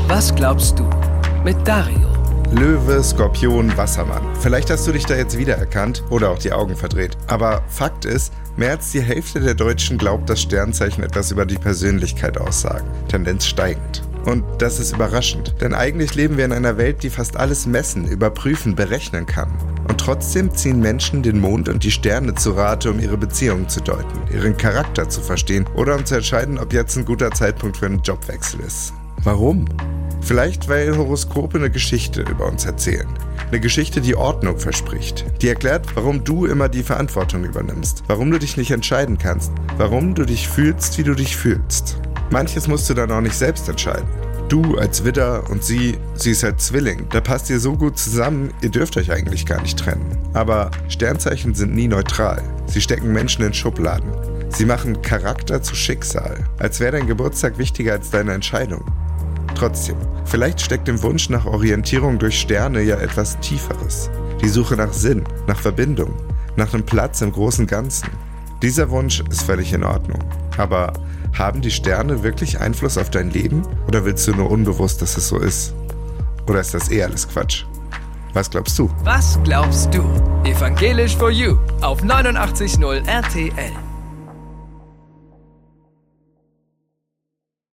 Was glaubst du? Mit Dario. Löwe, Skorpion, Wassermann. Vielleicht hast du dich da jetzt wiedererkannt oder auch die Augen verdreht. Aber Fakt ist, mehr als die Hälfte der Deutschen glaubt, dass Sternzeichen etwas über die Persönlichkeit aussagen. Tendenz steigend. Und das ist überraschend, denn eigentlich leben wir in einer Welt, die fast alles messen, überprüfen, berechnen kann. Und trotzdem ziehen Menschen den Mond und die Sterne zu Rate, um ihre Beziehungen zu deuten, ihren Charakter zu verstehen oder um zu entscheiden, ob jetzt ein guter Zeitpunkt für einen Jobwechsel ist. Warum? Vielleicht, weil Horoskope eine Geschichte über uns erzählen. Eine Geschichte, die Ordnung verspricht. Die erklärt, warum du immer die Verantwortung übernimmst. Warum du dich nicht entscheiden kannst. Warum du dich fühlst, wie du dich fühlst. Manches musst du dann auch nicht selbst entscheiden. Du als Widder und sie ist halt Zwilling. Da passt ihr so gut zusammen, ihr dürft euch eigentlich gar nicht trennen. Aber Sternzeichen sind nie neutral. Sie stecken Menschen in Schubladen. Sie machen Charakter zu Schicksal. Als wäre dein Geburtstag wichtiger als deine Entscheidung. Trotzdem, vielleicht steckt im Wunsch nach Orientierung durch Sterne ja etwas Tieferes. Die Suche nach Sinn, nach Verbindung, nach einem Platz im großen Ganzen. Dieser Wunsch ist völlig in Ordnung. Aber haben die Sterne wirklich Einfluss auf dein Leben? Oder willst du nur unbewusst, dass es so ist? Oder ist das eh alles Quatsch? Was glaubst du? Was glaubst du? Evangelisch for You auf 89.0 RTL.